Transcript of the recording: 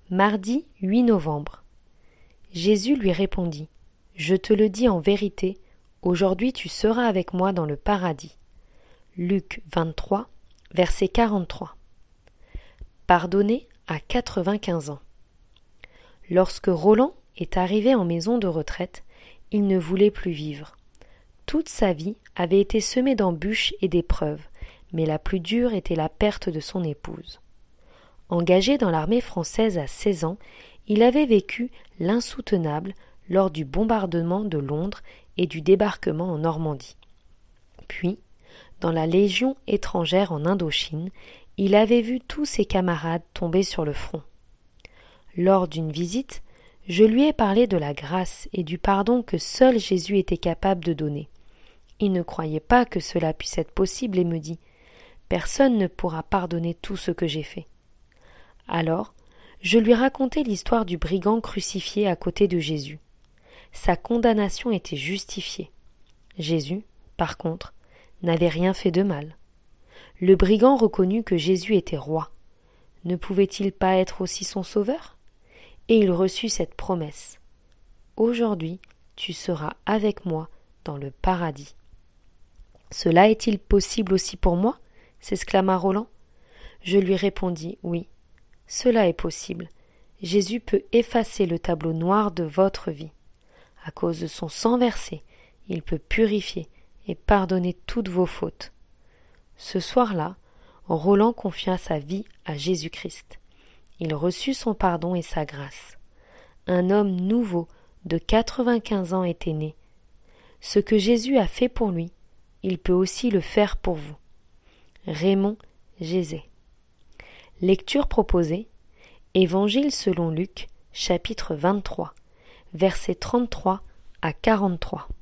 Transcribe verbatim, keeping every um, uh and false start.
Mardi huit novembre. Jésus lui répondit : « Je te le dis en vérité, aujourd'hui tu seras avec moi dans le paradis. » Luc vingt-trois, verset quarante-trois. Pardonné à quatre-vingt-quinze ans. Lorsque Roland est arrivé en maison de retraite, il ne voulait plus vivre. Toute sa vie avait été semée d'embûches et d'épreuves, mais la plus dure était la perte de son épouse. Engagé dans l'armée française à seize ans, il avait vécu l'insoutenable lors du bombardement de Londres et du débarquement en Normandie. Puis, dans la Légion étrangère en Indochine, il avait vu tous ses camarades tomber sur le front. Lors d'une visite, je lui ai parlé de la grâce et du pardon que seul Jésus était capable de donner. Il ne croyait pas que cela puisse être possible et me dit : « Personne ne pourra pardonner tout ce que j'ai fait. » Alors, je lui racontai l'histoire du brigand crucifié à côté de Jésus. Sa condamnation était justifiée. Jésus, par contre, n'avait rien fait de mal. Le brigand reconnut que Jésus était roi. Ne pouvait-il pas être aussi son sauveur ? Et il reçut cette promesse : « Aujourd'hui, tu seras avec moi dans le paradis. » « Cela est-il possible aussi pour moi ? s'exclama Roland. Je lui répondis : « Oui, cela est possible. Jésus peut effacer le tableau noir de votre vie. À cause de son sang versé, il peut purifier et pardonner toutes vos fautes. » Ce soir-là, Roland confia sa vie à Jésus-Christ. Il reçut son pardon et sa grâce. Un homme nouveau de quatre-vingt-quinze ans était né. Ce que Jésus a fait pour lui, il peut aussi le faire pour vous. Raymond Gézet. Lecture proposée. Évangile selon Luc, chapitre vingt-trois, versets trente-trois à quarante-trois.